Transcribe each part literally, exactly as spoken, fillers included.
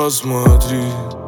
посмотри.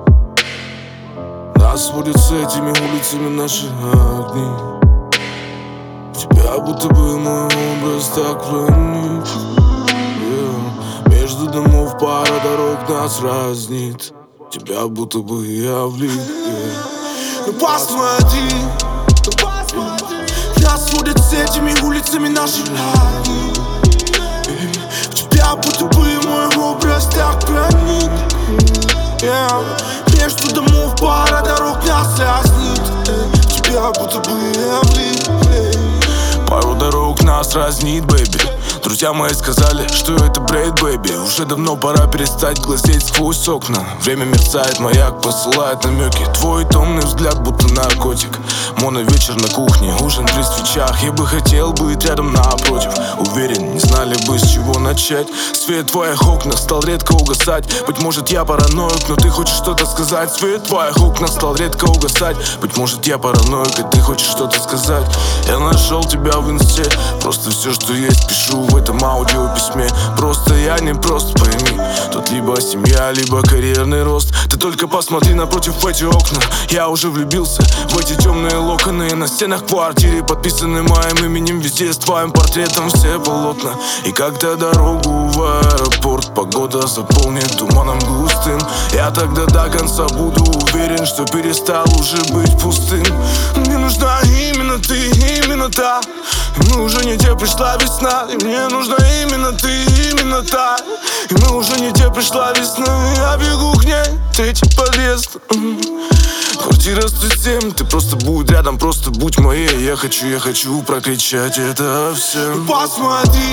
Нас сводят с этими улицами наши огни. В тебя будто бы мой образ так проник, yeah. Между домов пара дорог нас разнит. Тебя будто бы я влип, yeah. Ну посмотри, ну посмотри. Нас сводят с этими улицами наши огни. В тебя будто бы мой образ так проник, yeah. Между домов пара дорог нас разнит. Тебя будто бы я влип. Пару дорог нас разнит, бэйби. Друзья мои сказали, что это брейд, бэйби. Уже давно пора перестать глазеть сквозь окна. Время мерцает, маяк посылает намеки. Твой томный взгляд будто наркотик. Моно вечер на кухне, ужин при свечах. Я бы хотел быть рядом напротив. Уверен, не знали бы с чего начать. Свет в твоих окнах стал редко угасать. Быть может я параноик, но ты хочешь что-то сказать. Свет в твоих окнах стал редко угасать. Быть может я параноик, и ты хочешь что-то сказать. Я нашел тебя в инсте. Просто все, что есть, пишу в этом аудиописьме. Просто я не просто, пойми. Тут либо семья, либо карьерный рост. Ты только посмотри напротив в эти окна. Я уже влюбился в эти темные локоны. На стенах квартиры подписаны моим именем. Везде с твоим портретом все полотна. И когда дорогу в аэропорт погода заполнит туманом густым, я тогда до конца буду уверен, что перестал уже быть пустым. Мне нужна именно ты, именно та. И мы уже не те, пришла весна. И мне нужна именно ты, именно та. И мы уже не те, пришла весна. Я бегу к ней, третий подъезд. Квартира сто семь, ты просто будь рядом, просто будь моей. Я хочу, я хочу прокричать это всем. Посмотри,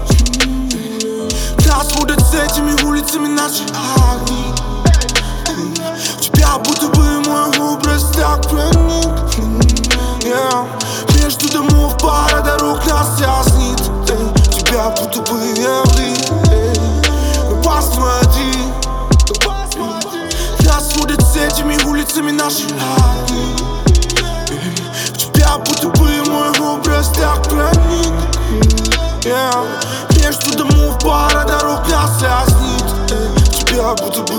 нас водят с этими улицами наши огни. В тебя будто бы мой образ так проник, yeah. Между домов пара дорог нас разнит. Тебя будто бы я влип. Ну посмотри, нас водят с этими улицами наши огни. В тебя будто бы мой образ так проник, yeah. Между домов пара дорог нас разнит. Тебя будто бы